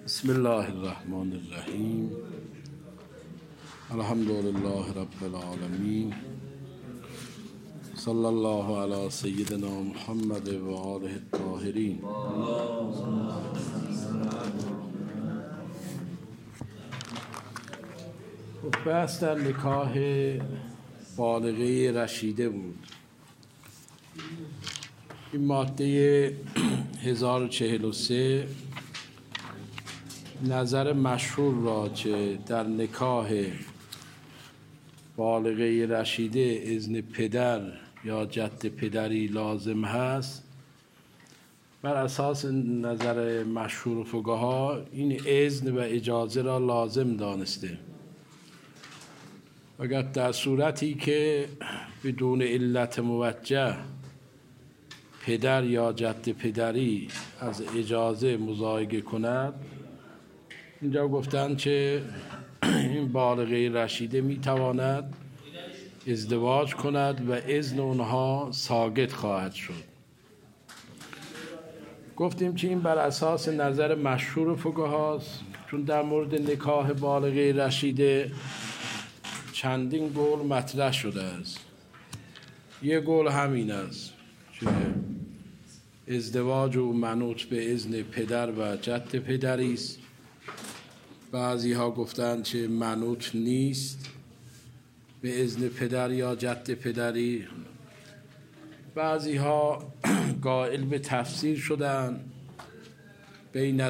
بسم الله الرحمن الرحیم. الحمد لله رب العالمین. صلی الله علی سیدنا محمد و آله الطاهرین. بحث در نکاح بالغه رشیده بود. این ماده 1043 نظر مشهور را که در نکاح بالغه رشیده اذن پدر یا جد پدری لازم هست، بر اساس نظر مشهور فقها این اذن و اجازه را لازم دانسته، اگر در صورتی که بدون علت موجه پدر یا جد پدری از اجازه مضایقه کند، اینجا گفتن که این بالغه رشیده میتواند ازدواج کند و اذن اونها ساقط خواهد شد. گفتیم که این بر اساس نظر مشهور فقهاست، چون در مورد نکاح بالغه رشیده چندین قول مطرح شده است. یک قول همین است که ازدواج او منوط به اذن پدر و جد پدری است. بعضی ها گفتند که منوط نیست به اذن پدر یا جد پدری. بعضی ها قائل به تفسیر شدند بین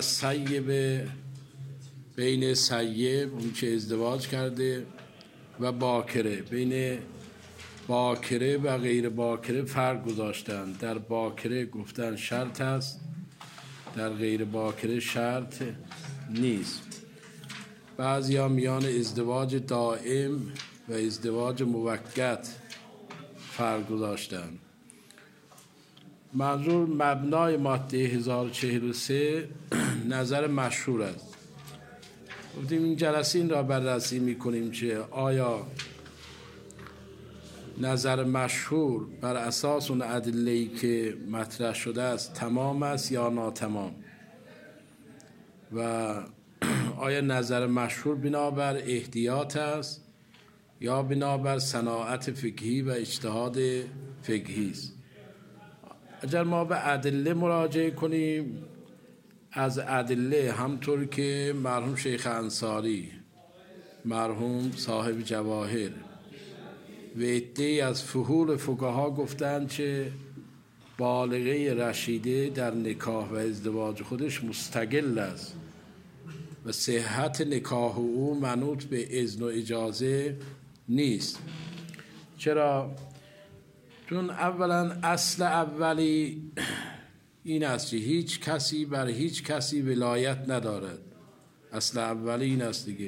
سیب اون که ازدواج کرده و باکره، بین باکره و غیر باکره فرق گذاشتند. در باکره گفتن شرط است، در غیر باکره شرط نیست. بعضی ها میان ازدواج دائم و ازدواج موقت فرق گذاشتند. منظور مبنای ماده 1043 نظر مشهور است. گفتیم این جلسه این را بررسی میکنیم که آیا نظر مشهور بر اساس اون ادله‌ای که مطرح شده است تمام است یا ناتمام، و آیا نظر مشهور بنابر احتیاط است یا بنابر صناعت فقهی و اجتهاد فقهی است. اگر ما به ادله مراجعه کنیم، از ادله همطور که مرحوم شیخ انصاری، مرحوم صاحب جواهر و عده‌ای از فحول فقها گفتند که بالغه رشیده در نکاح و ازدواج خودش مستقل است و صحت نکاح او منوط به اذن و اجازه نیست. چرا؟ چون اولا اصل اولی این است که هیچ کسی بر هیچ کسی ولایت ندارد. اصل اولی این است دیگه،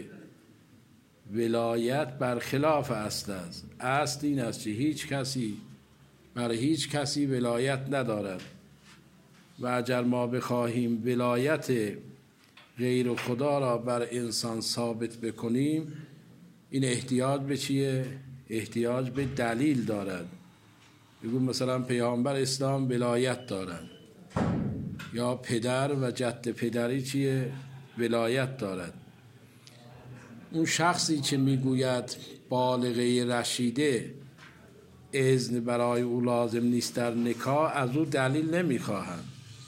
ولایت برخلاف اصل است. اصل این است که هیچ کسی بر هیچ کسی ولایت ندارد و اگر ما بخواهیم ولایت غیر خدا را بر انسان ثابت بکنیم، این احتیاج به چیه؟ احتیاج به دلیل دارد. بگو مثلا پیامبر اسلام ولایت دارد، یا پدر و جد پدری چیه؟ ولایت دارد. اون شخصی که میگوید بالغه رشیده اذن برای او لازم نیست در نکاح، از او دلیل نمیخواهند.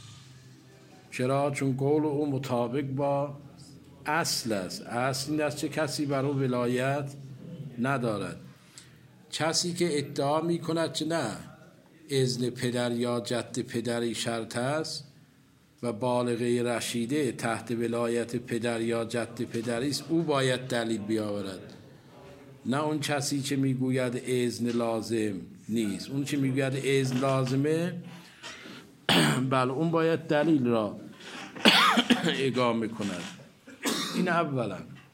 چرا؟ چون قول او مطابق با اصل است. اصل این است که کسی بر او ولایت ندارد. کسی که ادعا می کند که نه اذن پدر یا جد پدری شرط است و بالغه رشیده تحت ولایت پدر یا جد پدری است، او باید دلیل بیاورد، نه اون کسی که میگوید اذن لازم نیست. اون که میگوید اذن لازمه، بله اون باید دلیل را اقامه کند. این اولا.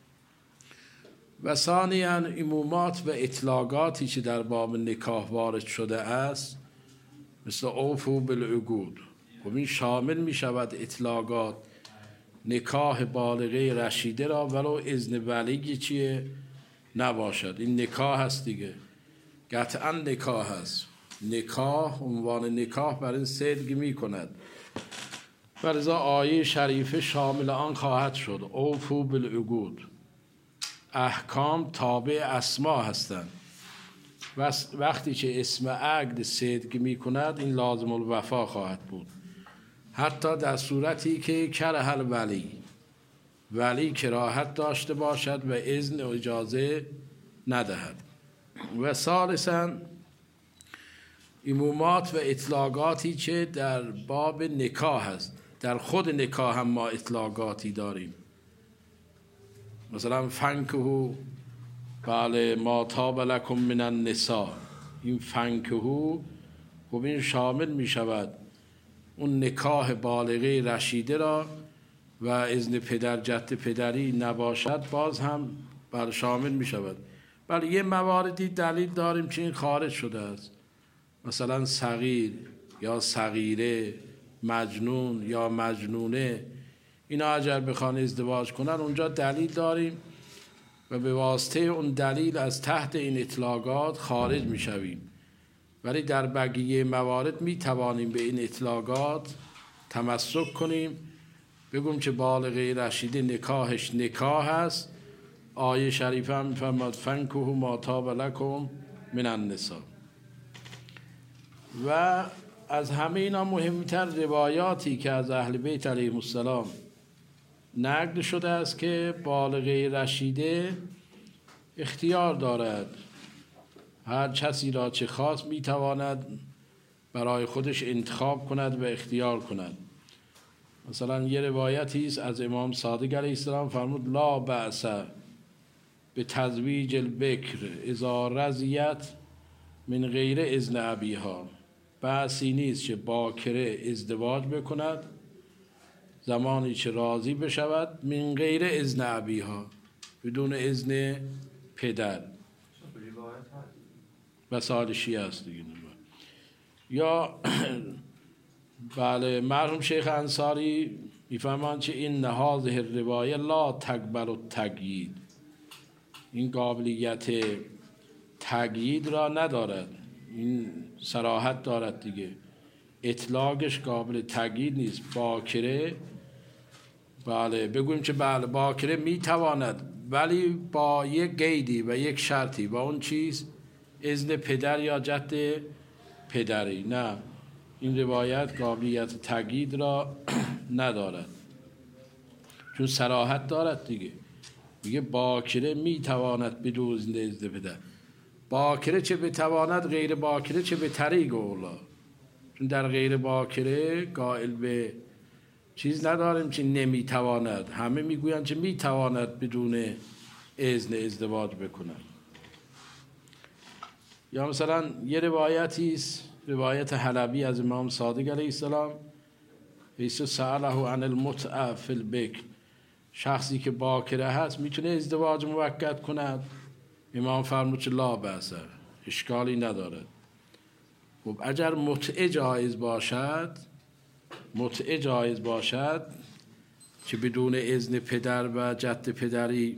و ثانیاً عمومات و اطلاقاتی که در باب نکاح وارد شده است، مثل اوفوا بالعقود، و این شامل می شود اطلاقات نکاح بالغه رشیده را ولو اذن ولی چیه نباشد. این نکاح هست دیگه، قطعا نکاح هست. نکاح عنوان نکاح بر این صدق می کند. و لذا آیه شریفه شامل آن خواهد شد. اوفوا بالعقود. احکام تابع اسما هستند. وقتی که اسم عقد صدق می کند این لازم الوفا خواهد بود، حتی در صورتی که کره ولی کراهت داشته باشد و اذن و اجازه ندهد. و ثالثاً عمومات و اطلاقاتی که در باب نکاح هست. در خود نکاح هم ما اطلاقاتی داریم، مثلا فنکهو بله ما طاب لکم من النساء. این فنکهو خب این شامل می شود اون نکاح بالغه رشیده را و اذن پدر جد پدری نباشد باز هم بر شامل می شود. بله یه مواردی دلیل داریم که این خارج شده است، مثلا صغیر یا صغیره، مجنون یا مجنونه، اینا اگر بخوان ازدواج کنن اونجا دلیل داریم و به واسطه اون دلیل از تحت این اطلاقات خارج می شویم. ولی در بقیه موارد می توانیم به این اطلاقات تمسک کنیم، بگم که بالغه رشیده نکاحش نکاح است. آیه شریفه هم می‌فرماد فنکحوا ما طاب لکم من النساء. و از همه اینا مهمتر روایاتی که از اهل بیت علیهم السلام نقل شده است که بالغه رشیده اختیار دارد، هر کسی را چه خواست میتواند برای خودش انتخاب کند و اختیار کند. مثلا یه روایتی است از امام صادق علیه السلام فرمود لا بأس به تزویج البکر اذا رضیت من غیر اذن ابیها. بأسی نیست که باکره ازدواج بکند زمانی که راضی بشود من غیر اذن ابیها، بدون اذن پدر. مسائل شیعه است دیگه. یا بله مرحوم شیخ انصاری میفهمند که این هذه الروایه لا تقبل التقیید، این قابلیت تقیید را ندارد، این صراحت دارد دیگه، اطلاقش قابل تقیید نیست. باکره بله بگویم که بله باکره میتواند، ولی با یک قیدی و یک شرطی، با اون چیز اذن پدر یا جد پدری. نه، این روایت قابلیت تقیید را ندارد چون صراحت دارد دیگه، میگه باکره میتواند بدون اذن پدر. باکره چه بتواند، غیر باکره چه به طریق اولا، چون در غیر باکره قائل به چیز نداریم که نمیتواند، همه میگویند که میتواند بدون اذن ازدواج بکند. یا مثلا یه روایتی است، روایت حلبی از امام صادق علیه السلام، ایسا سأله عن المتعه فی البکر، شخصی که باکره هست میتونه ازدواج موقت کند؟ امام فرمود که لا بأس، اشکالی ندارد. خب اگر متعه جایز باشد که بدون اذن پدر و جد پدری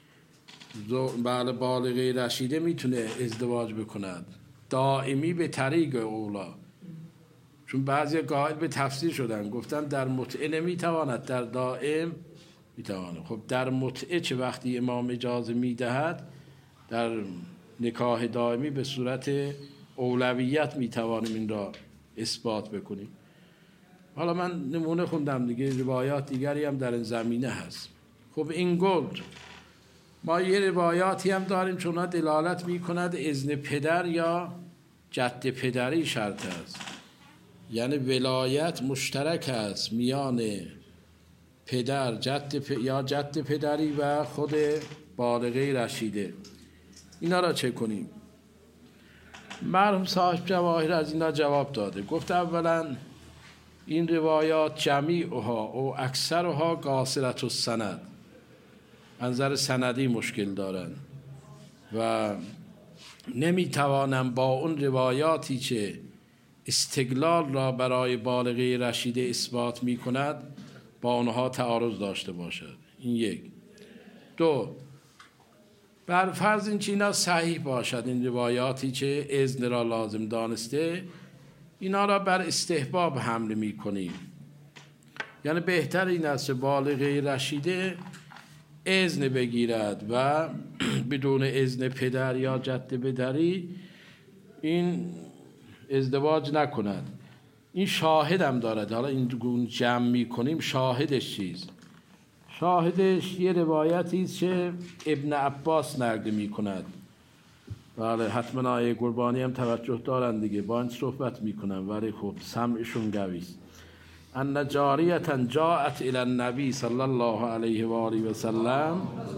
بالغه رشیده میتونه ازدواج بکند، دائمی به طریق اولا، چون بعضی قائل به تفسیر شدن گفتن در متعه نمیتواند، در دائم میتواند. خب در متعه چه وقتی امام اجازه میدهد، در نکاح دائمی به صورت اولویت میتوانیم این را اثبات بکنیم. حالا من نمونه خوندم دیگه، روایات دیگری هم در این زمینه هست. خب این گفت ما یه روایاتی هم داریم چون ها دلالت میکند اذن پدر یا جد پدری شرط است، یعنی ولایت مشترک است میان پدر یا جد پدری و خود بالغه رشیده. اینا را چه کنیم؟ مرحوم صاحب جواهر از اینا جواب داده، گفت اولا این روایات جمیعها و اکثرها قاصرة السند، منظر سندی مشکل دارند و نمیتوانم با اون روایاتی که استقلال را برای بالغه رشیده اثبات میکند با آنها تعارض داشته باشد. این یک. دو، بر فرض این که اینا صحیح باشد، این روایاتی که اذن را لازم دانسته، اینا را بر استحباب حمل می کنیم. یعنی بهتر این است که بالغه رشیده اذن بگیرد و بدون اذن پدر یا جد پدری این ازدواج نکند. این شاهد هم دارد. حالا این گونه جمع می کنیم شاهدش چیز؟ شاهدش یه روایتی است که ابن عباس نقل می کند. بله حتما آیه قربانی هم توجه دارن دیگه، با این صحبت می کنن ولی خب سمعشون قوی است. ان جاریه جاءت الی النبی صلی الله علیه و آله و سلم،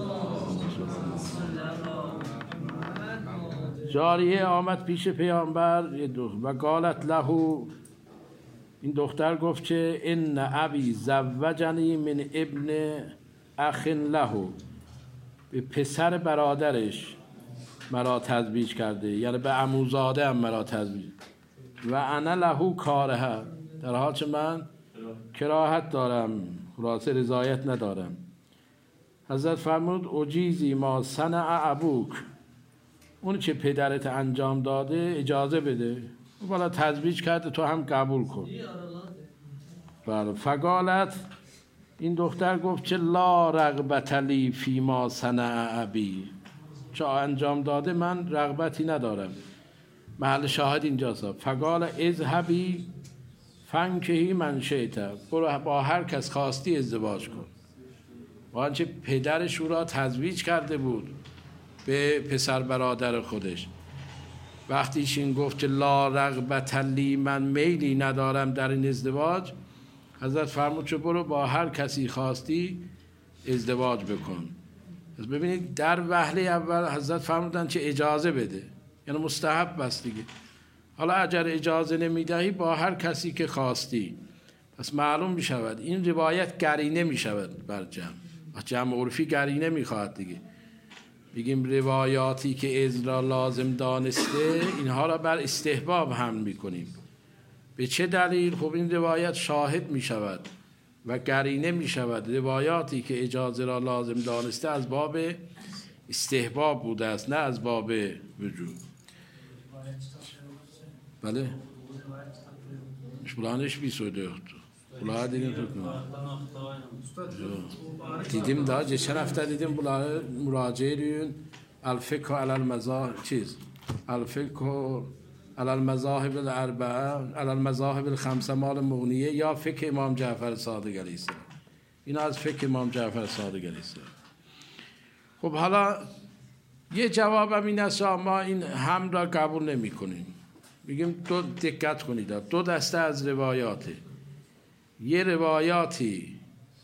جاریه آمد پیش پیامبر و قالت له، این دختر گفت که ان ابی زوجنی من ابن اخ له، به پسر برادرش مرا تزویج کرده، یعنی به عموزاده هم مرا تزویج، و انا له کارها، در حال که من کراهت دارم، خلاصه رضایت ندارم. حضرت فرمود اجیزی ما صنع ابوک، اون که پدرت انجام داده اجازه بده، والا تزویج کرده تو هم قبول کن. بله. فقالت، این دختر گفت که لا رغبت لی فی ما صنع ابی، چه انجام داده من رغبتی ندارم. محل شاهد اینجاست. فقال اذهبی فانکحی من شئت، برو با هر کس خواستی ازدواج کن. با آنچه پدرش او را تزویج کرده بود به پسر برادر خودش، وقتیش این گفت که لا رغبت لی، من میلی ندارم در این ازدواج، حضرت فرمود که برو با هر کسی خواستی ازدواج بکن. پس ببینید در وهله اول حضرت فرمودن که اجازه بده، یعنی مستحب است دیگه. حالا اگر اجازه نمیدهی با هر کسی که خواستی، پس معلوم می شود این روایت قرینه می شود بر جمع عرفی قرینه می خواهد دیگه. بگیم روایاتی که اذن را لازم دانسته اینها را بر استحباب حمل می کنیم. به چه دلیل؟ خب این روایت شاهد می شود و قرینه می شود. روایاتی که اجازه را لازم دانسته از باب استحباب بوده است، نه از باب وجوب. بله بلانش بیسوده بلاه دیدیم دیدیم دا چند هفته دیدیم بلاه مراجعه دیون الفقه علی المذاهب چیز الفقه علی المذاهب الاربعه علی المذاهب الخمسه مال مغنیه یا فقه امام جعفر صادق علیه السلام. این از فقه امام جعفر صادق علیه السلام. خب حالا یه جوابم این است ما این هم را قبول نمی کنیم. میگیم دو دقت کنید، دو دسته از روایاته. یه روایاتی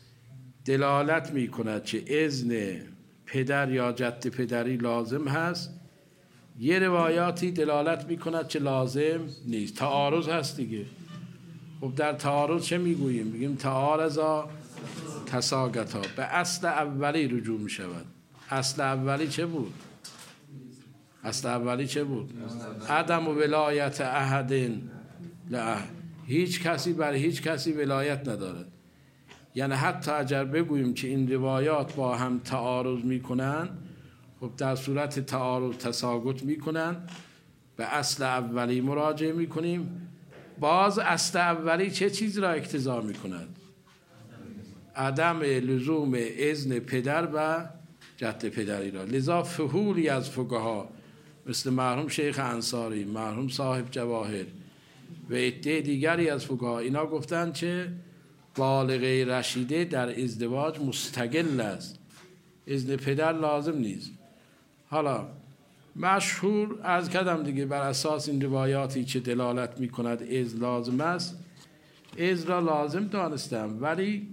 دلالت می کند که اذن پدر یا جد پدری لازم هست، یه روایاتی دلالت می کند که لازم نیست. تعارض هست دیگه. خب در تعارض چه میگوییم؟ میگیم تعارضا تساقطا، به اصل اولی رجوع می شود. اصل اولی چه بود؟ اصل اولی چه بود؟ عدم و ولایت احد لأحد، هیچ کسی بر هیچ کسی ولایت ندارد. یعنی حتی اگر بگوییم که این روایات با هم تعارض میکنن، خب در صورت تعارض تساقط میکنن، به اصل اولی مراجعه میکنیم. باز اصل اولی چه چیز را اقتضا میکند؟ عدم لزوم اذن پدر و جد پدری را. لذا فحولی از فقها مثل مرحوم شیخ انصاری، مرحوم صاحب جواهر و عده دیگری از فقها، اینا گفتن که بالغه رشیده در ازدواج مستقل است، اذن پدر لازم نیست. حالا مشهور از کدم دیگه بر اساس این روایاتی که دلالت می کند اذن لازم است، اذن را لازم دانستم. ولی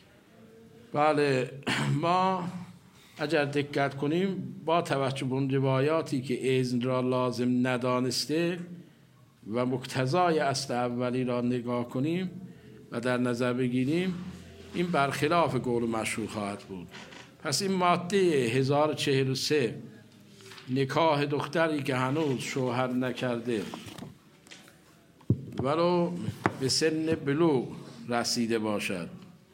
بله ما اگر دقت کنیم با توجه به اون روایاتی که اذن را لازم ندانسته و مقتضای اصل اولی را نگاه کنیم و در نظر بگیریم، این برخلاف قول مشهور خواهد بود. پس این ماده 1043 نکاح دختری که هنوز شوهر نکرده ولو به سن بلوغ رسیده باشد،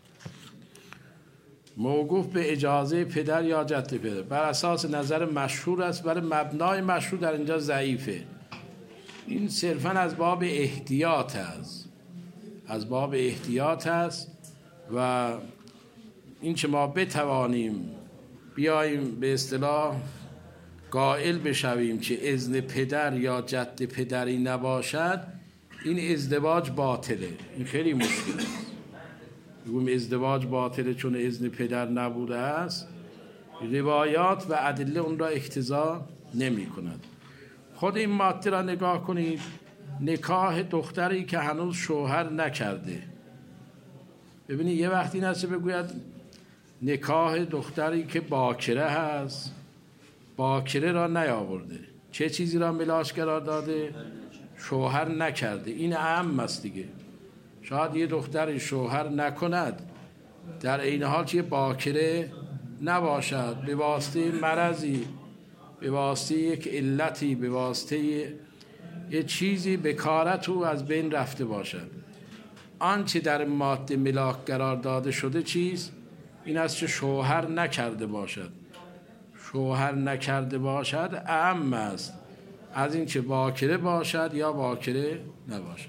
موقوف به اجازه پدر یا جد پدر، بر اساس نظر مشهور است، ولی مبنای مشهور در اینجا ضعیفه. این صرفاً از باب احتیاط است، از باب احتیاط است و این که ما بتوانیم بیاییم به اصطلاح قائل بشویم که اذن پدر یا جد پدری نباشد، این ازدواج باطله. این خیلی مشکل است. بگویم ازدواج باطله چون اذن پدر نبوده است، روایات و ادله اون را اقتضا نمی کند. خود این ماده را نگاه کنید، نکاح دختری که هنوز شوهر نکرده. ببینید یه وقتی نشه بگوید نکاح دختری که باکره هست، باکره را نیاورده، چه چیزی را ملاک قرار داده؟ شوهر نکرده. این اعم است دیگه. شاید یه دختری شوهر نکند در این حال که باکره نباشد، به واسطه مرضی، به واسطه یک علتی، به واسطه یه چیزی بکارت او از بین رفته باشد. آنچه در ماده ملاک قرار داده شده چیست؟ این است که شوهر نکرده باشد. شوهر نکرده باشد اعم است از این که باکره باشد یا باکره نباشد.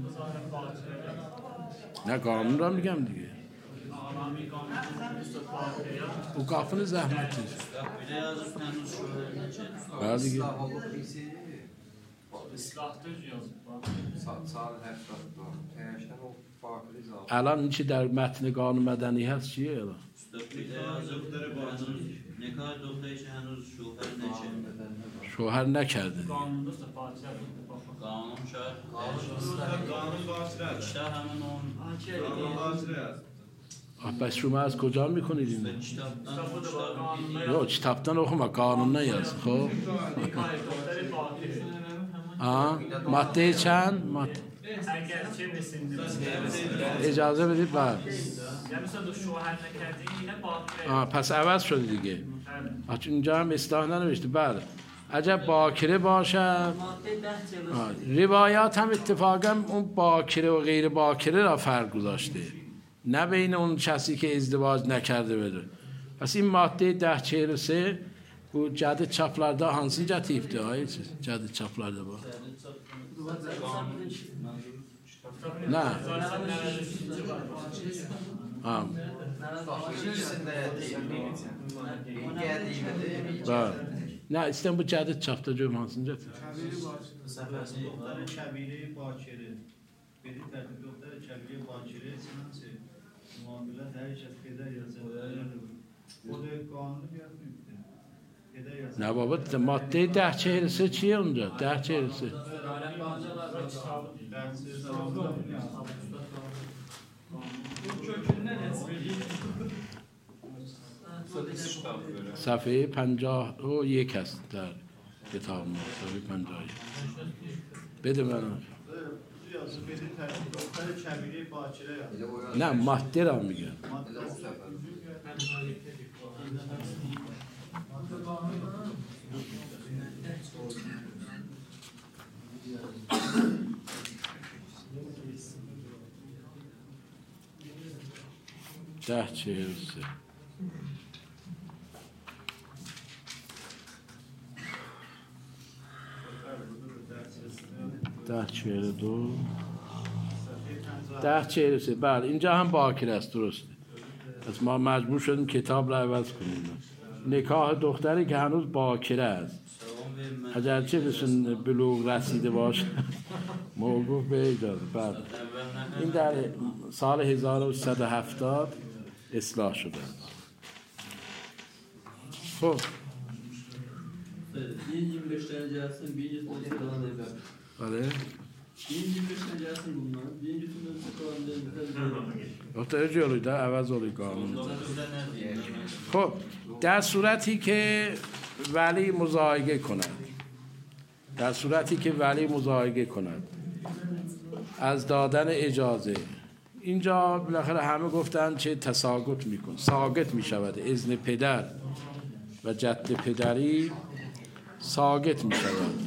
نه قانون را میگم دیگه. او قافل زحمتی بعد دیگه الان این چی در متن قانون مدنی هست چیه الان؟ نکاح دختری که هنوز شوهر نکرده. قانون شاید قانون باشه. بیشتر همون پس شما از کجا میکنید این؟ کتابتان رو قانون نیست. خب ماده چند؟ اجازه بدید بعد. پس عوض شده دیگه. اینجا هم اصلاح ننوشته. بله عجب باکره باشد. روایات هم اتفاقا اون باکره و غیر باکره را فرق گذاشته، نه بین اون کسی که ازدواج نکرده بده. پس این ماده 1043 bu cadı çaplarda hansı catifti? Hayır, cadı çaplarda bu. Ne? Am. Ba. Ne istem bu cadı çapta diyorum hansı cadı? Çabiri bahçeli. Beni tertip doktor çabiri bahçeli. Sinanse muamelat her şey peder yazar. O da kanunu yapmıyor. نه بابا ماده 1043 چیه اونجا؟ 1043 صفحه 51 هست در کتاب ما. صفحه 51 بده من. نه ماده را میگم. ده 43 1042 1043 بله اینجا هم باکره است. درسته. پس ما مجبور شدیم کتاب را عوض کنیم. نکاح دختری که هنوز باکره است اگرچه بهشون بلوغ رسیده باشه موقوف به اجازه. بعد این در سال 1170 اصلاح شده. خب این 25 derece aslında birinci sınıfta kalan evler. آره 25 derece aslında bunlar. Birinci sınıfta kalan evler. احتیاج جلوی در عوض اولی قانون. خب در صورتی که ولی مزایگه کند، در صورتی که ولی مزایگه کند از دادن اجازه، اینجا بالاخره همه گفتن چه تساقط میکن، ساقط میشود. اذن پدر و جد پدری ساقط میشود.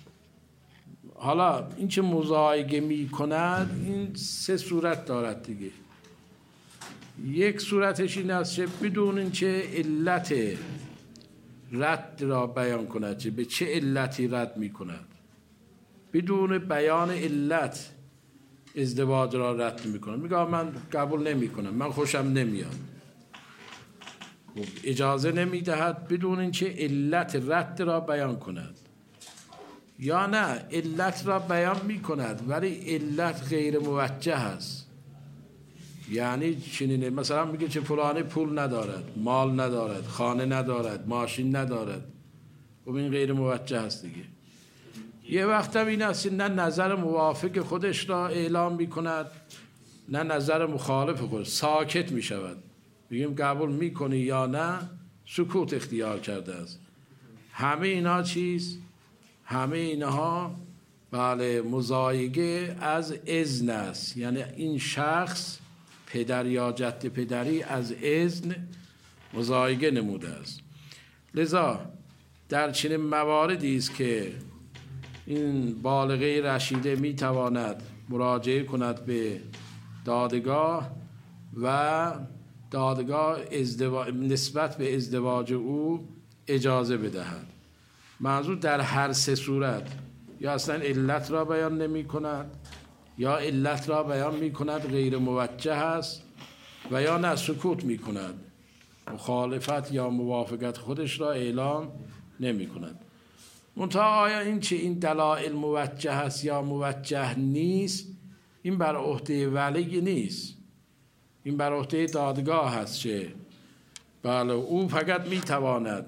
حالا این چه مزایگه میکند این سه صورت دارد دیگه. یک صورتش این است که بدون این چه علت رد را بیان کند، چه به چه علتی رد می کند، بدون بیان علت ازدواج را رد میکنه، میگه من قبول نمیکنم، من خوشم نمیاد. خب اجازه نمیدهد بدون اینکه علت رد را بیان کند، یا نه علت را بیان میکند ولی علت غیر موجه است. یعنی چنینه، مثلا میگه چه فلانی پول ندارد، مال ندارد، خانه ندارد، ماشین ندارد. خب این غیر موجه است دیگه. یه وقت هم این است نه نظر موافق خودش را اعلام میکند نه نظر مخالف خودش، ساکت میشود. بگیم قبول میکنی یا نه، سکوت اختیار کرده است. همه اینا چیز؟ همه اینها بله مضایقه از اذن است. یعنی این شخص پدر یا جد پدری از اذن مضایقه نموده است. لذا در چنین مواردی است که این بالغه رشیده میتواند مراجعه کند به دادگاه و دادگاه نسبت به ازدواج او اجازه بدهد. منظور در هر سه صورت، یا اصلا علت را بیان نمی کند، یا علت را بیان می کند غیر موجه است، و یا نه سکوت می کند، مخالفت یا موافقت خودش را اعلام نمی کند. منتها آیا این چه این دلایل موجه است یا موجه نیست، این بر عهده ولی نیست، این بر عهده دادگاه هست که بله او فقط میتواند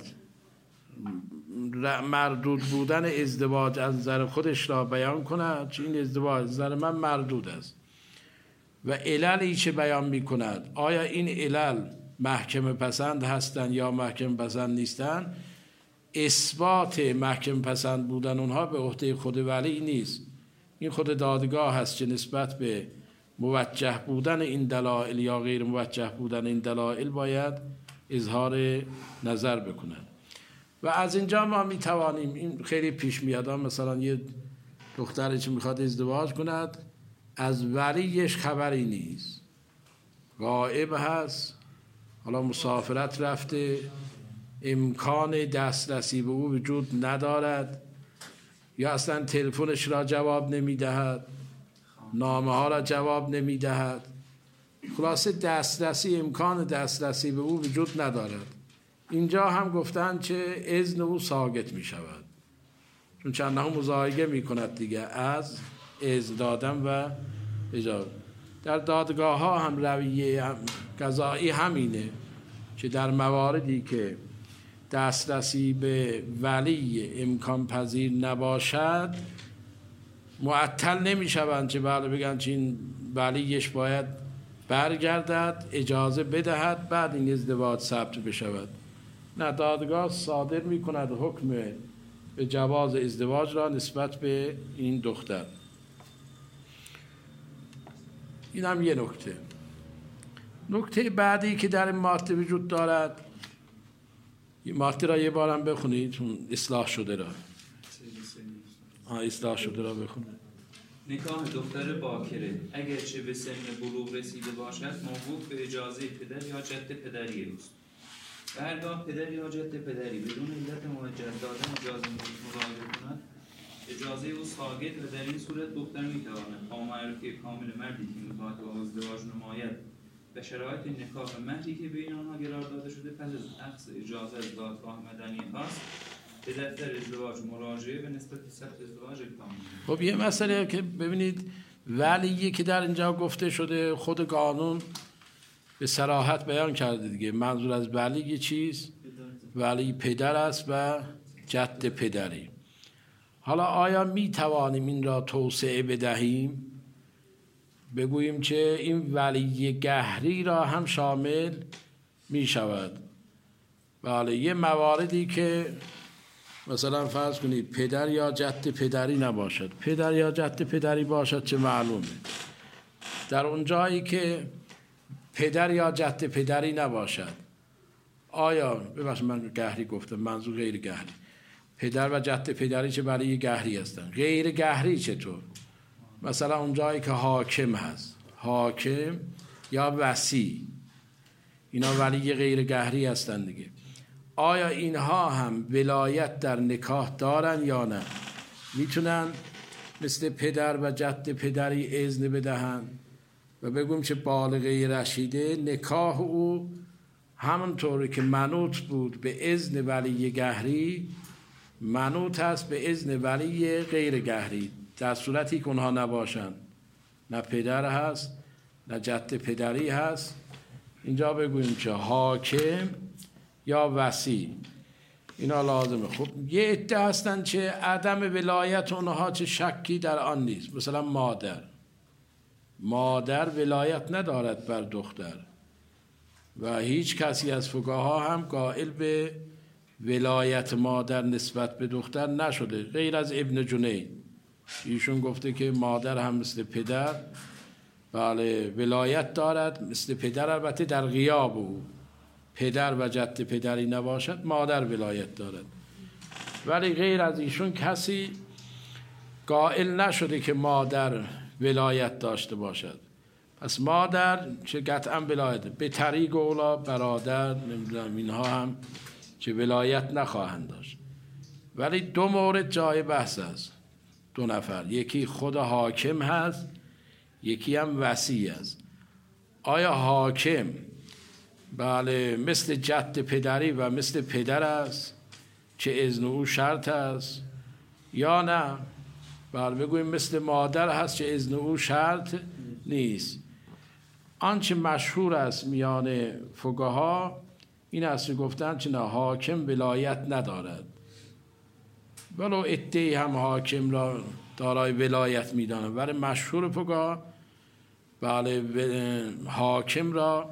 مردود بودن ازدواج از نظر خودش را بیان کند که این ازدواج از نظر من مردود است، و عللی چه بیان میکند، آیا این علل محکمه پسند هستند یا محکمه پسند نیستند، اثبات محکمه پسند بودن اونها به عهده خود ولی نیست. این خود دادگاه هست که نسبت به موجه بودن این دلایل یا غیر موجه بودن این دلایل باید اظهار نظر بکنند. و از اینجا ما میتوانیم، این خیلی پیش میاد، مثلا یه دختری که میخواد ازدواج کند از ولیش خبری نیست، غائب هست، حالا مسافرت رفته، امکان دسترسی به او وجود ندارد، یا اصلا تلفنش را جواب نمیدهد، نامه ها را جواب نمیدهد، خلاصه دسترسی، امکان دسترسی به او وجود ندارد. اینجا هم گفتن که اذن او ساقط می شود، چون چند هم مضایقه می کند دیگه از اذن دادن و اجازه. در دادگاه ها هم رویه قضایی همینه که در مواردی که دسترسی به ولی امکان پذیر نباشد معطل نمی شوند که بله بگن که این ولیش باید برگردد، اجازه بدهد، بعد این ازدواج ثبت بشود. نه، دادگاه صادر می کند حکم به جواز ازدواج را نسبت به این دختر. این هم یه نکته. نکته بعدی که در این ماده وجود دارد، این ماده را یه بارم بخونید، چون اصلاح شده را اصلاح شده را بخونید. نکاح دختر باکره اگرچه به سن بلوغ رسیده باشد موقوف به اجازه پدر یا جد پدری اوست. و هرگاه پدر یا جد پدری بدون علت موجه دادن اجازه مراجعه کند، اجازه او ساقط و در این صورت دختر میتواند با معرفی کامل مردی که میخواهد با ازدواج نماید و شرایط نکاح و مهری که بین آنها قرار داده شده پس از اخذ اجازه از دادگاه مدنی خاص به دفتر ازدواج مراجعه به نسبت ثبت ازدواج اقدام. خب یه مسئله که ببینید، ولیی که در اینجا گفته شده خود قانون به صراحت بیان کرده دیگه. منظور از ولی چیز؟ ولی پدر است و جد پدری. حالا آیا می توانیم این را توسعه بدهیم؟ بگوییم که این ولی قهری را هم شامل می شود. بله، یه مواردی که مثلا فرض کنید پدر یا جد پدری نباشد، پدر یا جد پدری باشد چه معلومه. در اون جایی که پدر یا جد پدری نباشد، آیا ببخشید من قهری گفتم، منظور غیر قهری، پدر و جد پدری چه برای قهری هستن، غیر قهری چطور؟ مثلا اون جایی که حاکم هست، حاکم یا وصی، اینا ولی غیر قهری هستن دیگه. آیا اینها هم ولایت در نکاح دارن یا نه؟ میتونن مثل پدر و جد پدری اذن بدهند و بگویم که بالغه رشیده نکاح او همونطوری که منوط بود به اذن ولی گهری، منوط است به اذن ولی غیر گهری، در صورتی که اونها نباشند، نه پدر هست نه جد پدری هست. اینجا بگوییم که حاکم یا وصی، اینا لازمه. خب یه عده هستن که عدم ولایت اونها چه شکی در آن نیست. مثلا مادر ولایت ندارد بر دختر و هیچ کسی از فقها هم قائل به ولایت مادر نسبت به دختر نشده غیر از ابن جنید. ایشون گفته که مادر هم مثل پدر بله ولایت دارد، مثل پدر، البته در غیاب او پدر و جد پدری نباشد مادر ولایت دارد، ولی غیر از ایشون کسی قائل نشده که مادر ولایت داشته باشد. پس مادر چه قطعا ولایت، به طریق اولا برادر نمیدونم اینها هم چه ولایت نخواهند داشت. ولی دو مورد جای بحث است، دو نفر، یکی خود حاکم هست، یکی هم وصی است. آیا حاکم بله مثل جد پدری و مثل پدر است چه اذن او شرط است، یا نه بله بگوییم مثل مادر هست چه اذن او شرط نیست. آنچه مشهور است میان فقها این است که گفتن که نه، حاکم ولایت ندارد، ولو عده‌ای هم حاکم را دارای ولایت میدانند، ولی مشهور فقها بله حاکم را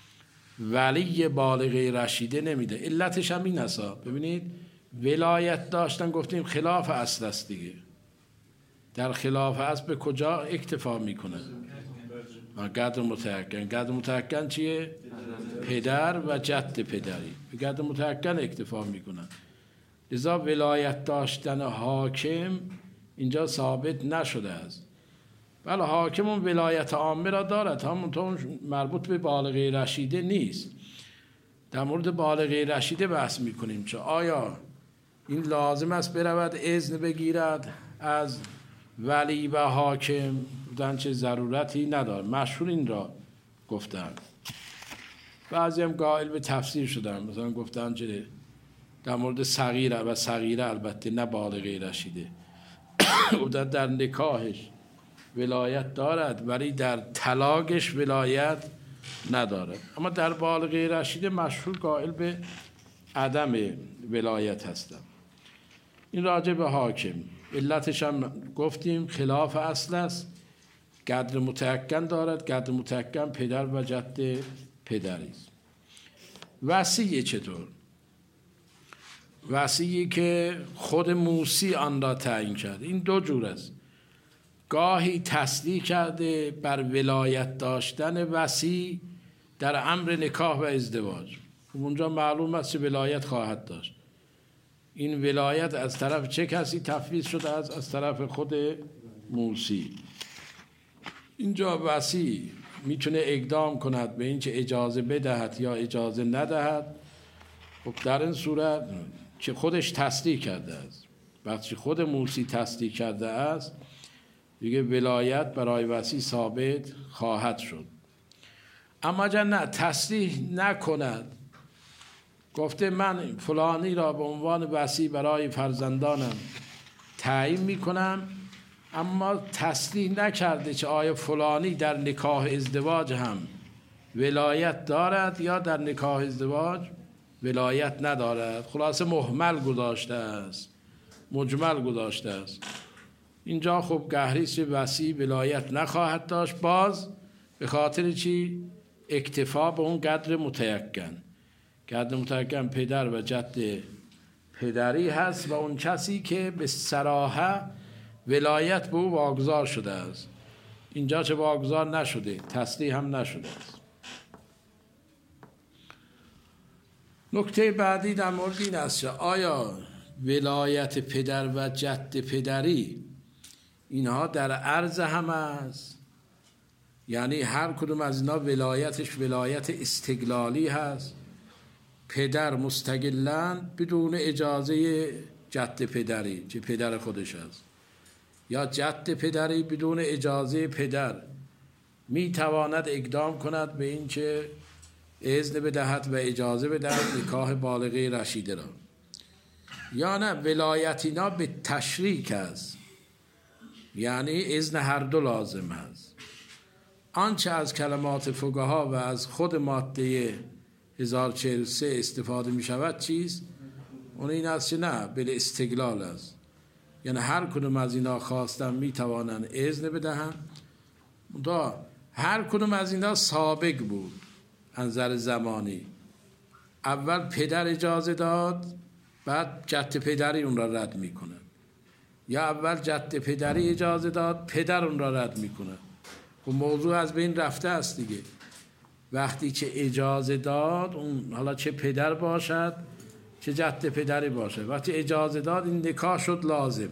ولی بالغه رشیده نمیده. علتش هم این است، ببینید ولایت داشتن گفتیم خلاف اصل است دیگه، در خلاف اصل به کجا اکتفا میکنه؟ قدر متحکن چیه؟ پدر و جد پدری، به قدر متحکن اکتفا میکنن. لذا ولایت داشتن حاکم اینجا ثابت نشده است. بله حاکم اون ولایت عامه را دارد، همونطور مربوط به بالغه رشیده نیست. در مورد بالغه رشیده بحث میکنیم چه آیا این لازم است برود اذن بگیرد از ولی و حاکم، بودن چه ضرورتی نداره. مشهور این را گفتن، بعضی هم قائل به تفسیر شدن، مثلا گفتن چه در مورد صغیره و صغیره البته نه بالغه رشیده بودن در نکاحش ولایت دارد ولی در طلاقش ولایت ندارد، اما در بالغه رشیده مشهور قائل به عدم ولایت هستند. این راجع به حاکم. علتش هم گفتیم خلاف اصل است، قدر متحکن دارد، قدر متحکن پدر و جد پدری است. وصی چطور؟ وصی که خود موسی آن را تعیین کرد. این دو جور است، گاهی تصدیق کرده بر ولایت داشتن وصی در امر نکاح و ازدواج، اونجا معلوم است که ولایت خواهد داشت. این ولایت از طرف چه کسی تفویض شده است؟ از طرف خود موسی. اینجا وصی میتونه اقدام کند به اینکه اجازه بدهد یا اجازه ندهد. خب در این صورت که خودش تصدیق کرده است، وقتی خود موسی تصدیق کرده است دیگه ولایت برای وصی ثابت خواهد شد. اما اگر نه تصدیق نکند، گفته من فلانی را به عنوان وصی برای فرزندانم تعیین میکنم، اما تصدیق نکرده که آیا فلانی در نکاح ازدواج هم ولایت دارد یا در نکاح ازدواج ولایت ندارد، خلاصه مهمل گذاشته است، مجمل گذاشته است. اینجا خب گهریست وصی ولایت نخواهد داشت، باز به خاطر چی؟ اکتفا به اون قدر متیقن. قدر متیقن پدر و جد پدری هست و اون کسی که به صراحه ولایت به او واگذار شده است. اینجا چه واگذار نشده، تصدیق هم نشده است. نکته بعدی در مورد این است که آیا ولایت پدر و جد پدری اینها در عرض هم است، یعنی هر کدوم از اینا ولایتش ولایت استقلالی هست، پدر مستقلاً بدون اجازه جد پدری که پدر خودش هست، یا جد پدری بدون اجازه پدر می تواند اقدام کند به این که اذن بدهد و اجازه بدهد نکاح بالغه رشیده را، یا نه ولایت اینا به تشریک است، یعنی اذن هر دو لازم است. آنچه از کلمات فقها و از خود ماده 1043 استفاده می شود چیست؟ اون این است که نه بل استقلال است، یعنی هر کدوم از اینا خواستن می توانند اذن بدهند. هر کدوم از اینا سابق بود از نظر زمانی. اول پدر اجازه داد، بعد جد پدری اون را رد می کند، یا اول جد پدری اجازه داد، پدر اون را رد می کند. و موضوع از بین رفته است دیگه. وقتی که اجازه داد، اون حالا چه پدر باشد چه جد پدری باشد، وقتی اجازه داد این نکاح شد لازم.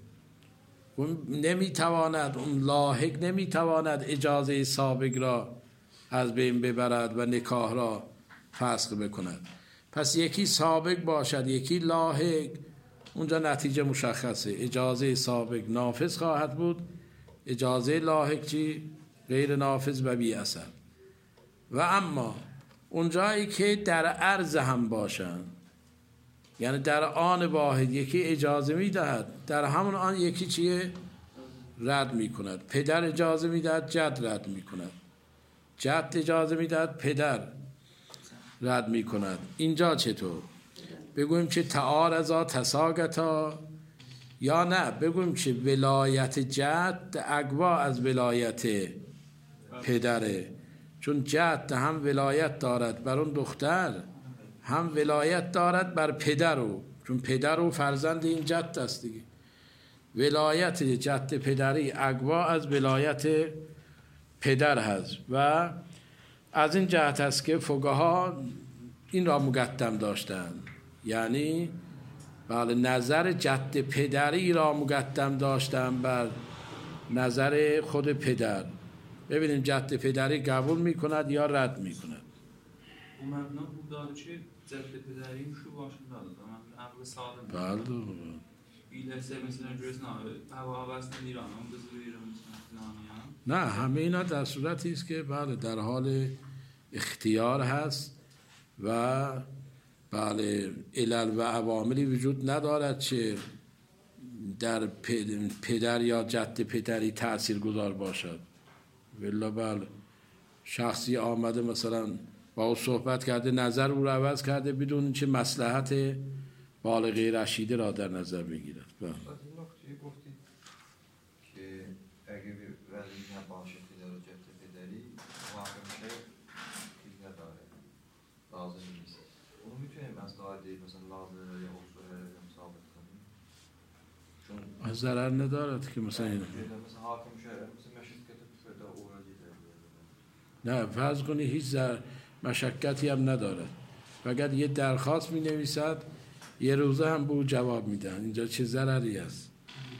اون نمیتواند، اون لاحق نمیتواند اجازه سابق را از بین ببرد و نکاح را فسخ بکند. پس یکی سابق باشد یکی لاحق، اونجا نتیجه مشخصه. اجازه سابق نافذ خواهد بود، اجازه لاحق چی؟ غیر نافذ و بی اثر. و اما اونجایی که در عرض هم باشند، یعنی در آن واحد یکی اجازه میدهد، در همون آن یکی چیه؟ رد میکند. پدر اجازه میدهد، جد رد میکند. جد اجازه میدهد، پدر رد میکند. اینجا چطور؟ بگویم که تعارضا تساقطا، یا نه بگویم که ولایت جد اقوا از ولایت پدره، چون جد هم ولایت دارد بر اون دختر، هم ولایت دارد بر پدر او، چون پدر او فرزند این جد است دیگه. ولایت جد پدری اقوا از ولایت پدر هست و از این جهت است که فقها این را مقدم داشتند، یعنی بله نظر جد پدری را مقدم داشتن بر نظر خود پدر. ببینیم جد پدری قبول میکند یا رد میکند. و مبنا بود داره چه جد پدریم شو باشن داده من عقل سالم بله ایله سه مثلا جویس نه هوا هست ایران هم بزرگ ایران مثلا نه، همه اینا در صورتی است که بله در حال اختیار هست و بله علل و عواملی وجود ندارد که در پدر یا جد پدری تأثیر گذار باشد. ولی بله شخصی آمده مثلا با او صحبت کرده، نظر او را عوض کرده بدون اینکه مصلحت بالغه رشیده را در نظر بگیرد. این نکته گفتید که اگه ولی نباشه پدر و جد پدری واقع میشه چیز نداره، لازم نیست. اونو میتونیم از قاعده مثلا لازم یا اصول ثابت کنیم، چون از ضرر ندارد که مثلا این مثلا حاکم شهر مثلا مشکل فردا اوردی نه فرض کنی هیچ مشکتی هم ندارد، فقط یه درخواست می نویسد، یه روزه هم به او جواب میدن. اینجا چه ضرری است؟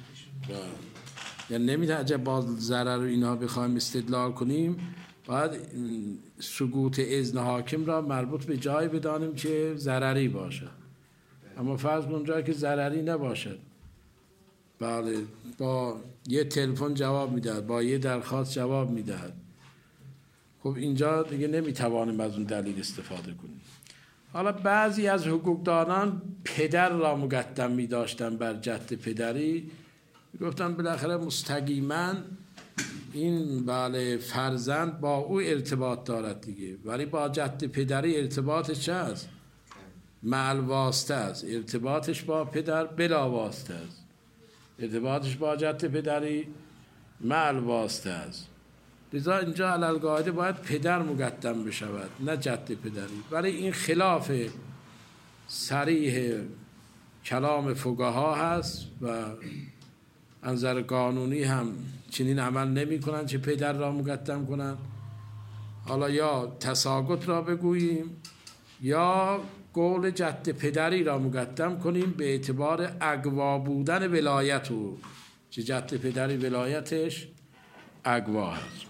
یعنی نمیده عجب با ضرر رو اینا بخوایم استدلال کنیم، باید سقوط اذن حاکم را مربوط به جای بدانیم که ضرری باشد. اما فرض کن جایی که ضرری نباشد، بله با یه تلفن جواب میدهد، با یه درخواست جواب میدهد، خب اینجا دیگه نمیتوانیم از اون دلیل استفاده کنیم. حالا بعضی از حقوقدانان پدر را مقدم می داشتن بر جد پدری، گفتن بالاخره مستقیما این بله فرزند با او ارتباط دارد دیگه، ولی با جد پدری ارتباطش چه است؟ مع الواسطه است. ارتباطش با پدر بلا واسطه است، ارتباطش با جد پدری مع الواسطه است. لذا اینجا علی القاعده باید پدر مقدم بشود نه جد پدری. ولی این خلاف صریح کلام فقها هست و نظر قانونی هم چنین عمل نمی کنند که پدر را مقدم کنند. حالا یا تساقط را بگوییم یا قول جد پدری را مقدم کنیم به اعتبار اقوا بودن ولایت او، که جد پدری ولایتش اقوا هست.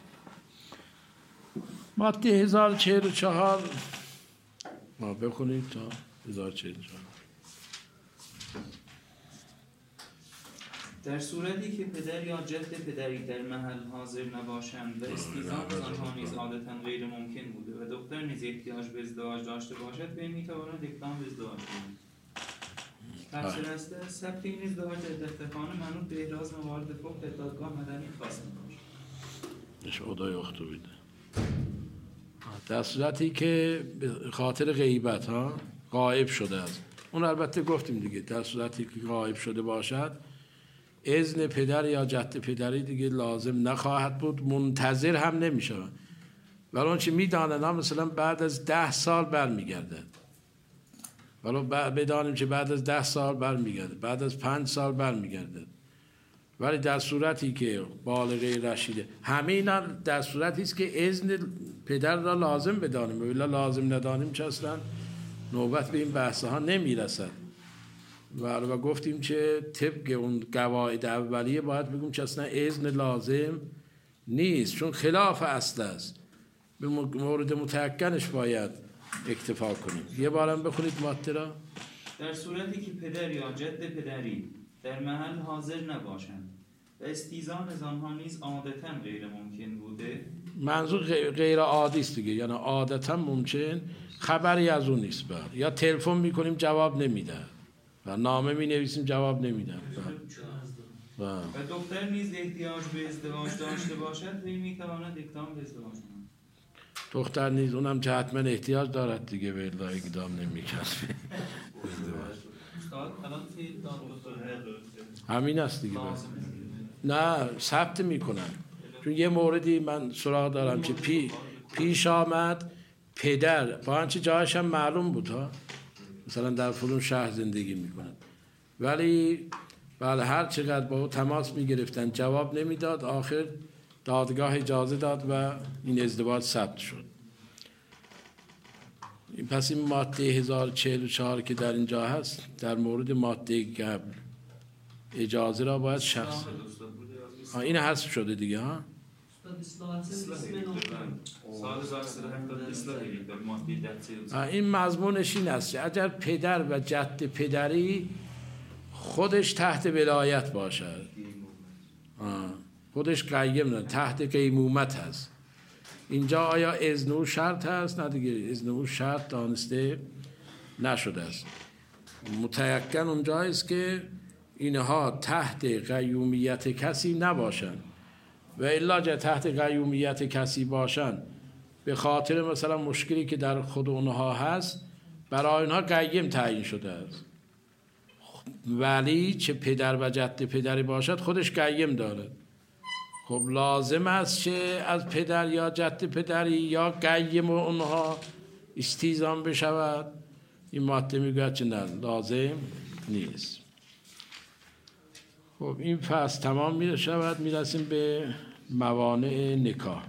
ماده 1044 ما بخونید تا 1044. در صورتی که پدر یا جد پدری در محل حاضر نباشند و استیضاح از آنها نیز عادتا غیر ممکن بوده و دختر نیز احتیاج به ازدواج داشته باشد به این میتواند اقدام به ازدواج کند. تفسیر است ثبت این ازدواج در دفترخانه منوط به احراز موارد فوق در دادگاه مدنی خاص میباشد. اش ادای اختو بیده در صورتی که به خاطر غیبت ها غایب شده است. اون البته گفتیم دیگه در صورتی که غایب شده باشد اذن پدر یا جد پدری دیگه لازم نخواهد بود، منتظر هم نمیشه. ولی اون چی میدانن مثلا بعد از 10 سال برمیگرده، ولی بدانیم که بعد از 10 سال برمیگرده، بعد از 5 سال برمیگرده. ولی در صورتی که بالغه رشیده، همه اینا در صورتی است که اذن پدر را لازم بدانیم، ولی لازم ندانیم چه اصلا نوبت به این بحث ها نمیرسد. و گفتیم که طبق اون قواعد اولیه باید بگیم که اصلا اذن لازم نیست، چون خلاف اصل است. به مورد متعینش باید اکتفا کنیم. یه بارم بخونید ماده را. در صورتی که پدر یا جد پدری در محل حاضر نباشند و استیضاح از آنها نیز عادتا غیر ممکن بوده. منظور غیر عادی است دیگه، یعنی عادتا ممکن خبری از اون نیست. یا تلفن میکنیم جواب نمیده و نامه می نویسیم جواب نمیده و دختر نیز احتیاج به ازدواج داشته باشد و این میتواند اقدام به ازدواج کند. دختر نیز اونم که حتما احتیاج دارد دیگه، به الا اقدام نمیکرد. همین است دیگه. نه ثبت میکنن، چون یه موردی من سراغ دارم که پیش آمد پدر با آنچه جایش هم معلوم بود ها، مثلا در فلان شهر زندگی میکنن، ولی بله هر چقدر با او تماس میگرفتن جواب نمیداد، آخر دادگاه اجازه داد و این ازدواج ثبت شد. پس این ماده 1044 که در اینجا هست در مورد ماده قبل اجازه را باید شخص این حذف شده دیگه ها. این مضمونش این است که اگر پدر و جد پدری خودش تحت ولایت باشد، خودش قیم نه، تحت قیمومت هست، اینجا آیا اذن او شرط هست؟ نه دیگه، اذن او شرط دانسته نشده است. متیقن اونجا است که اینها تحت قیومیت کسی نباشند و الا جا تحت قیومیت کسی باشند به خاطر مثلا مشکلی که در خود اونها هست برای اونها قیم تعیین شده است. ولی چه پدر و جد پدری باشد خودش قیم دارد. خب لازم است که از پدر یا جد پدری یا قیم اونها استیضاح بشود. این ماده میگوید که نه، لازم نیست. خب این فصل تمام می شود، می رسیم به موانع نکاح.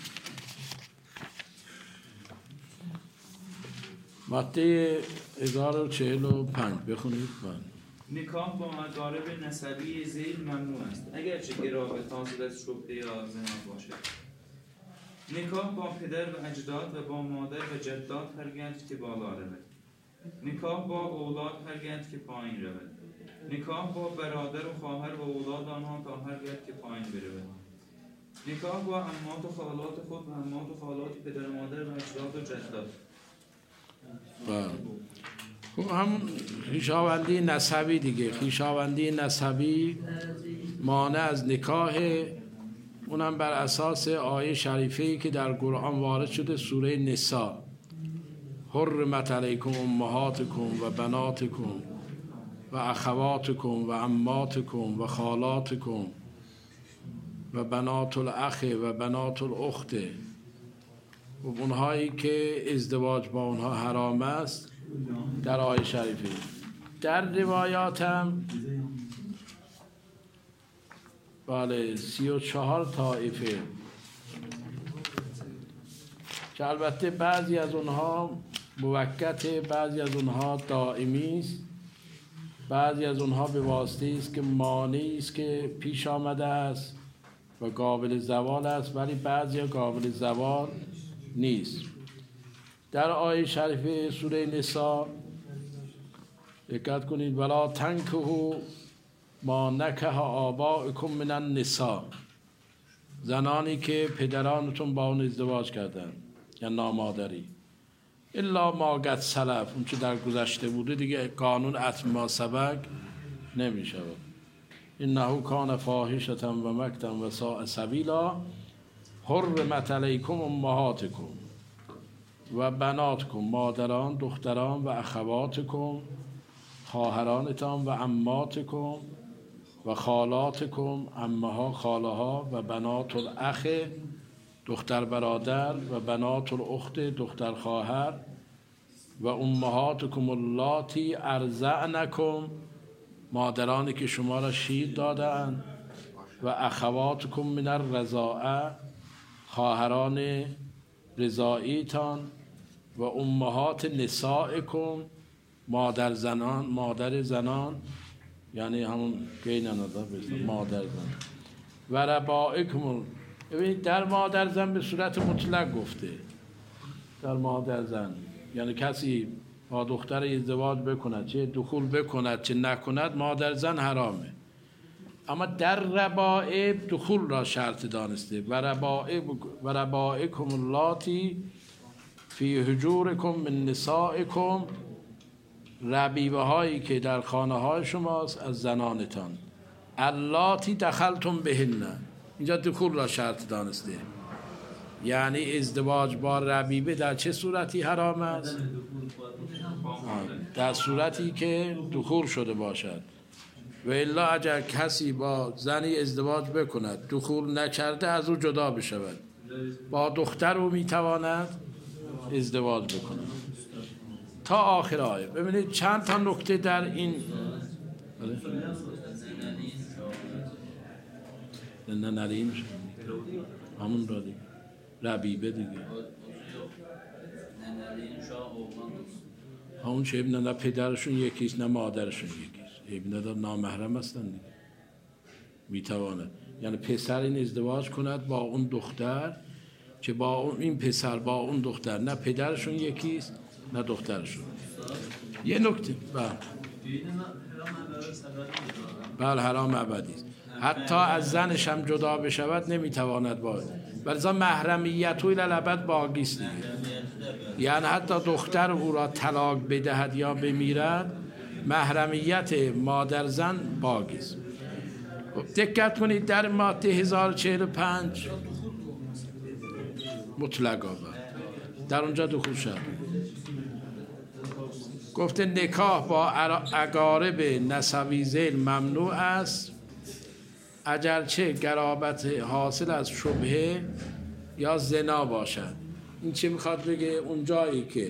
ماده 1045 بخونید. نکاح با مضارب نسبی ذیل ممنوع است اگرچه که رابطه حاصل از شبهه یا زنا باشد. نکاح با پدر و اجداد و با مادر و جدات هرگند که بالا رود. نکاح با اولاد هرگند که پایین رود. نکاح با برادر و خواهر و اولاد آنها تا هرگند که پایین برود. نکاح با عمات و خالات خود و عمات و خالات پدر و مادر و اجداد و جدات. خب همون خویشاوندی نسبی دیگه. خویشاوندی نسبی مانع از نکاح، اونم بر اساس آیه شریفه‌ای که در قرآن وارد شده، سوره نساء. حرمت علیکم امهاتکم و بناتکم و اخواتکم و عماتکم و خالاتکم و بنات الاخ و بنات الاخت، و اونهایی که ازدواج با اونها حرام است در آیه شریفه. در روایات هم بله 34 طایفه که البته بعضی از اونها موقت، بعضی از اونها دائمی است، بعضی از اونها به واسطه است که مانعی است که پیش آمده است و قابل زوال است، ولی بعضی قابل زوال نیست. در آیه شریفه سوره نساء دقت کنید، ولا تنکحوا ما نکه آبائکم من النساء، زنانی که پدرانتون با اون ازدواج کردن یا نامادری، الا ما قد سلف، اون که در گذشته بوده دیگه قانون اتم ما سبق نمی شود. انه کان فاحشة و مقتا و ساء سبیلا. حرمت علیکم امهاتکم و بناتکم، مادران دختران، و اخواتکم خواهرانتان، و عماتکم و خالاتکم، عمها خاله و بنات الاخ دختر برادر، و بنات الاخت دختر خواهر، و امهاتکم اللاتی ارضعنکم، مادرانی که شما را شیر دادند، و اخواتکم من الرضاعه، خواهران رضاعیتان، و امهات نسائکم، مادر زنان یعنی همون مادر زن، و ربائکم. ببینید در مادر زن به صورت مطلق گفته، در مادر زن یعنی کسی با دختر ازدواج بکند، چه دخول بکند چه نکند، مادر زن حرامه. اما در ربائب دخول را شرط دانسته. و ربائکم اللاتی فی حجورکم من نسائکم، ربیبه هایی که در خانه های شماست از زنانتان. اللاتی دخلتم بهن، اینجا دخول را شرط دانسته، یعنی ازدواج با ربیبه در چه صورتی حرام است؟ در صورتی که دخول شده باشد. و الا اگر کسی با زنی ازدواج بکند دخول نکرده از او جدا بشود، با دختر او میتواند ازدواج بکند تا آخر آیه. ببینید چند تا نکته در این نه نریم همون را دیگه ربیبه دیگه همون چه ابن نه پدرشون یکیست نه مادرشون یکیست، ابن دار نامحرم هستن دیگه، میتواند. یعنی پسر این ازدواج کند با اون دختر که با اون این پسر با اون دختر نه پدرشون یکیست نه دخترشون. یه نکته بله حرام ابدی است، حتی از زنش هم جدا بشود نمیتواند باید، ولی محرمیت و الابد باقی است دیگه. یعنی حتی دختر او را طلاق بدهد یا بمیرد محرمیت مادر زن باقی است. دقت کنید در ماده 1045 مطلق آورد، در اونجا دخول شد، گفته نکاح با اقارب نسبی ذیل ممنوع است اگرچه قرابت حاصل از شبهه یا زنا باشد. این چه میخواد بگه؟ اون جایی که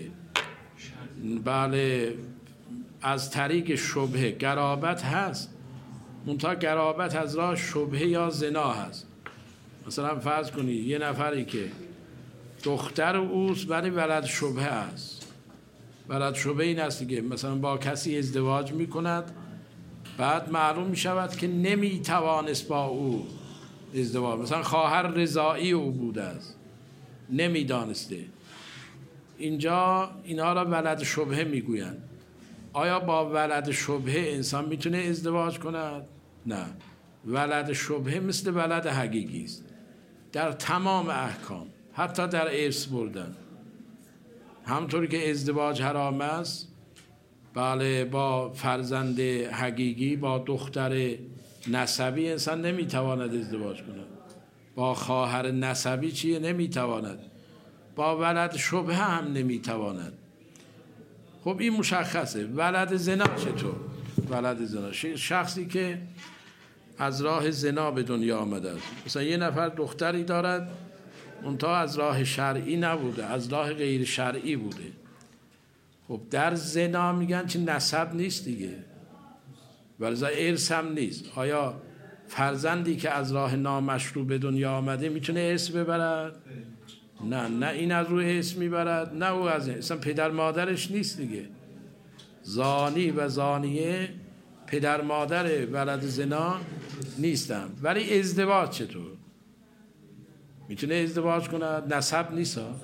بله از طریق شبهه قرابت هست، منتها قرابت از راه شبهه یا زنا هست. مثلا فرض کنید یه نفری که دختر اوست ولی ولد شبهه است. ولد شبهه این است دیگه، مثلا با کسی ازدواج میکند بعد معلوم میشود که نمیتوانست با او ازدواج، مثلا خواهر رضاعی او بوده است نمیدانسته. اینجا اینها را ولد شبهه میگویند. آیا با ولد شبهه انسان میتونه ازدواج کند؟ نه، ولد شبهه مثل ولد حقیقی است در تمام احکام، حتی در ارث بردن. همطوری که ازدواج حرام است بله با فرزند حقیقی با دختر نسبی انسان نمیتواند ازدواج کند، با خواهر نسبی چیه نمیتواند، با ولد شبهه هم نمیتواند. خب این مشخصه. ولد زنا چطور؟ ولد زنا شخصی که از راه زنا به دنیا آمده است. مثلا یه نفر دختری دارد منتها از راه شرعی نبوده، از راه غیر شرعی بوده. خب در زنا میگن که نسب نیست دیگه، ولی ارث هم نیست. آیا فرزندی که از راه نامشروع به دنیا آمده میتونه ارث ببرد؟ نه این از روی ارث میبرد، نه او از اصلا پدر مادرش نیست دیگه. زانی و زانیه پدر مادر ولد زنا نیستن. ولی ازدواج چطور؟ میتونه ازدواج کند؟ نسب نیست ها،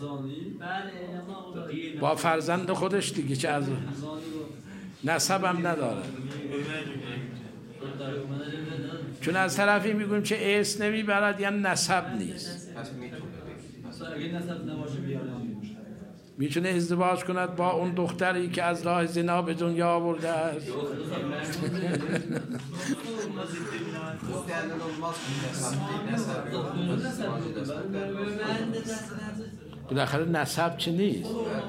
با فرزند خودش دیگه، چه از نسب هم نداره. چون از طرفی میگویم که ارث نمیبرد یعنی نسب نیست. پس میتونه بگید. مثلا اگه نسب نباشه بیاره میتونه ازدواج کند با اون دختری که از راه زنا به دنیا آورده است. Dost yani olmaz بالاخره نسب چه نیست.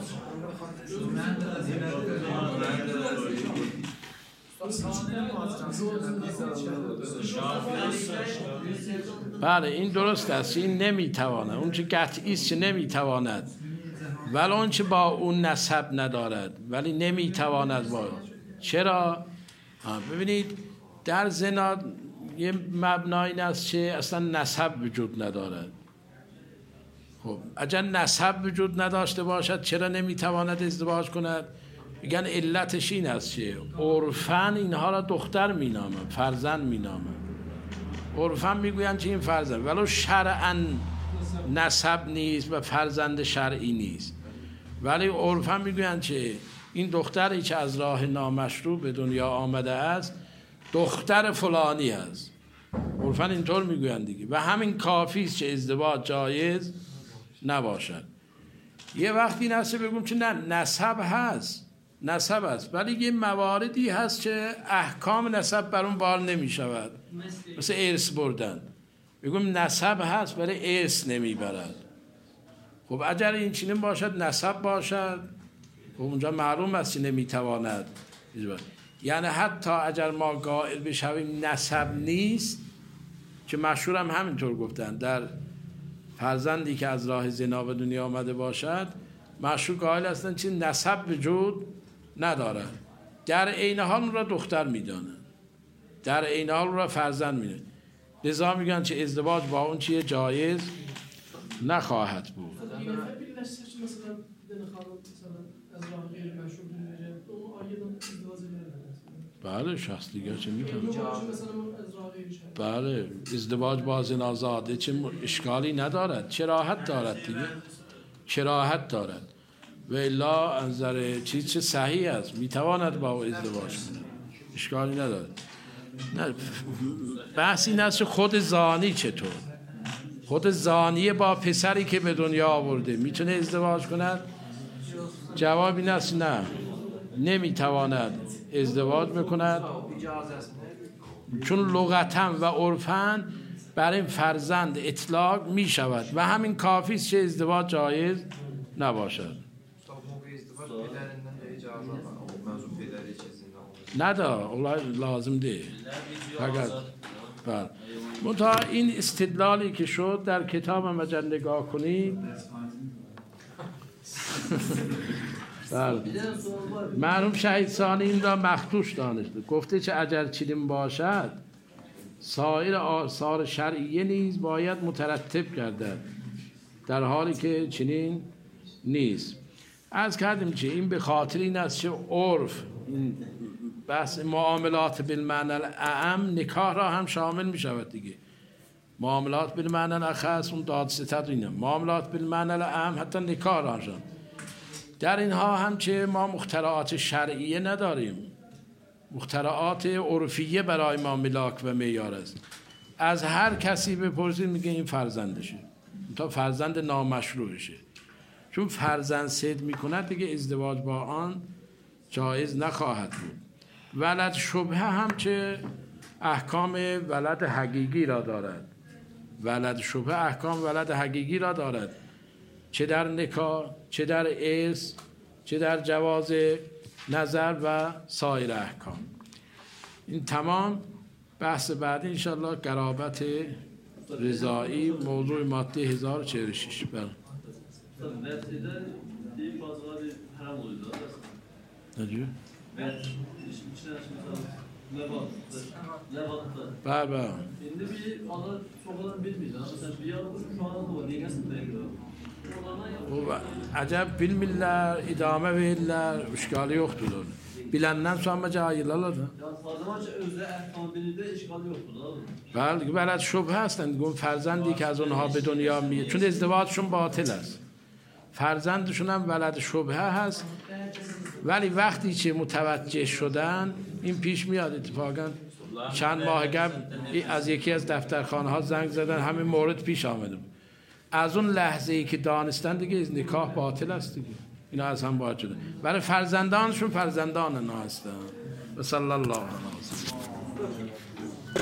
بله این درست است، این نمیتواند، اون چه قطعی است که نمیتواند، ولی اون چه با اون نسب ندارد ولی نمیتواند با. چرا؟ ببینید در زنا یه مبنای این است که اصلا نسب وجود ندارد. خب اگر نسب وجود نداشته باشد چرا نمیتواند ازدواج کند؟ میگن علتش این است که عرفاً اینها را دختر مینامند، فرزند مینامند. عرفاً میگویند که این فرزند، ولو شرعاً نسب نیست و فرزند شرعی نیست، ولی عرفاً میگویند که این دختری که از راه نامشروع به دنیا آمده است دختر فلانی است. عرفاً اینطور میگویند دیگه، و همین کافی است که ازدواج جایز نباشد. یه وقتی نسب بگم که نه نسب هست، نسب هست، ولی یه مواردی هست که احکام نسب بر اون بار نمی شود، مثل ارث بردن. بگم نسب هست ولی ارث نمی برد. خب اگر این چنین باشد نسب باشد، خب اونجا معلوم است که نمی تواند. یعنی حتی اگر ما قائل بشویم نسب نیست، که مشهور هم همینطور گفتن، در فرزندی که از راه زنا به دنیا آمده باشد مشهور قائل هستند که نسب وجود ندارد، در عین حال اون را دختر میدانند، در عین حال اون را فرزند میدانند. لذا میگن که ازدواج با اون چیه جایز نخواهد بود. بله شخص دیگه چه میتونه؟ بله ازدواج با زنازاده چه اشکالی ندارد، چراحت دارد دیگه، چراحت دارد و الا انظر چیز چه صحیح است، میتواند با او ازدواج کنه، اشکالی ندارد. نه بحث این است خود زانی چطور، خود زانی با پسری که به دنیا آورده میتونه ازدواج کند؟ جواب این است نه، نمیتواند ازدواج بکند، چون لغتاً و عرفاً برای فرزند اطلاق می شود و همین کافی است که ازدواج جایز نباشد. ندا لازم ده فقط بله. منتها این استدلالی که شد در کتاب هم اگر نگاه کنید بله مرحوم شهید ثانی این را مخدوش دانسته، گفته که اگر چنین باشد سایر آثار شرعیه نیز باید مترتب گردد، در حالی که چنین نیست. عرض کردیم که این به خاطر این است که عرف بحث معاملات بالمعنی الاعم نکاح را هم شامل می شود دیگه. معاملات بالمعنی الاخص اون دادستد اینه، معاملات بالمعنی الاعم حتی نکاح را شامل. در اینها هم که ما مخترعات شرعیه نداریم، مخترعات عرفیه برای ما ملاک و معیار است. از هر کسی بپرسید میگه این فرزندشه، تا فرزند نامشروعشه، چون فرزند صید میکند دیگه ازدواج با آن جایز نخواهد بود. ولد شبهه هم که احکام ولد حقیقی را دارد، ولد شبهه احکام ولد حقیقی را دارد، چه در نکاح، چه در ارث، چه در جواز نظر و سایر احکام. این تمام. بحث بعدی انشاءالله قرابت رضایی، موضوع ماده 1046. بله نجیب بله بله acaba bilmirlər, idamə verirlər, işgali yoxdur. Biləndən sonra cahillər da. بله بلد شبه هستند، گفت فرزندی که از اونها به دنیا میاد، چون ازدواجشون باطل است، فرزندشون هم ولد شبهه هست، ولی وقتی که متوجه شدن این پیش میاد اتفاقا چند ماه قبل از یکی از دفترخانه ها زنگ زدن، همین مورد پیش آمده بود. از اون لحظه ای که دانستن دیگه نکاح باطل است دیگه، اینا از هم باید شده. برای فرزندانشون فرزندان اینا هستن. و صلی الله علیه و